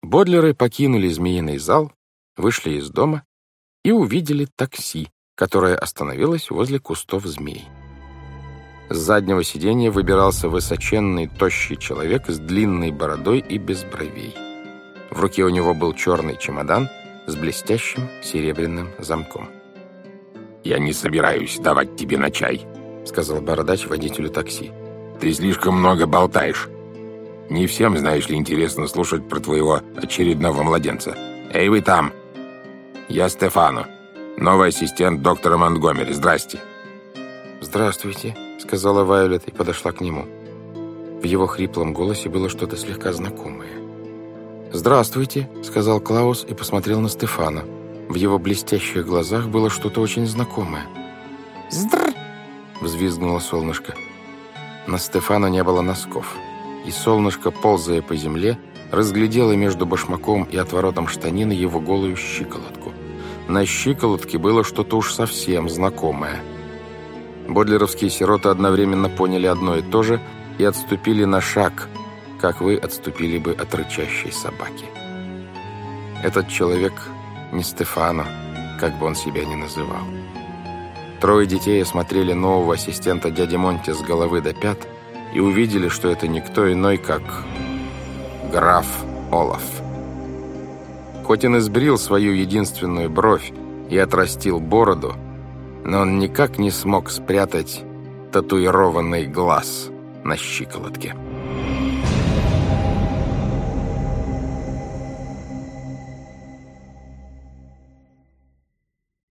Бодлеры покинули змеиный зал, вышли из дома и увидели такси, которое остановилось возле кустов змей. С заднего сиденья выбирался высоченный, тощий человек с длинной бородой и без бровей. В руке у него был черный чемодан с блестящим серебряным замком. «Я не собираюсь давать тебе на чай», — сказал бородач водителю такси. «Ты слишком много болтаешь. Не всем, знаешь ли, интересно слушать про твоего очередного младенца. Эй, вы там! Я Стефано, новый ассистент доктора Монтгомери. Здрасте». «Здравствуйте», — сказала Вайолет и подошла к нему. В его хриплом голосе было что-то слегка знакомое. «Здравствуйте», — сказал Клаус и посмотрел на Стефано. В его блестящих глазах было что-то очень знакомое. «Здр!» — взвизгнуло солнышко. На Стефано не было носков, и солнышко, ползая по земле, разглядело между башмаком и отворотом штанины его голую щиколотку. На щиколотке было что-то уж совсем знакомое. Бодлеровские сироты одновременно поняли одно и то же и отступили на шаг, как вы отступили бы от рычащей собаки. Этот человек не Стефано, как бы он себя ни называл. Трое детей осмотрели нового ассистента дяди Монти с головы до пят и увидели, что это никто иной, как граф Олаф. Хоть он избрил свою единственную бровь и отрастил бороду, но он никак не смог спрятать татуированный глаз на щиколотке.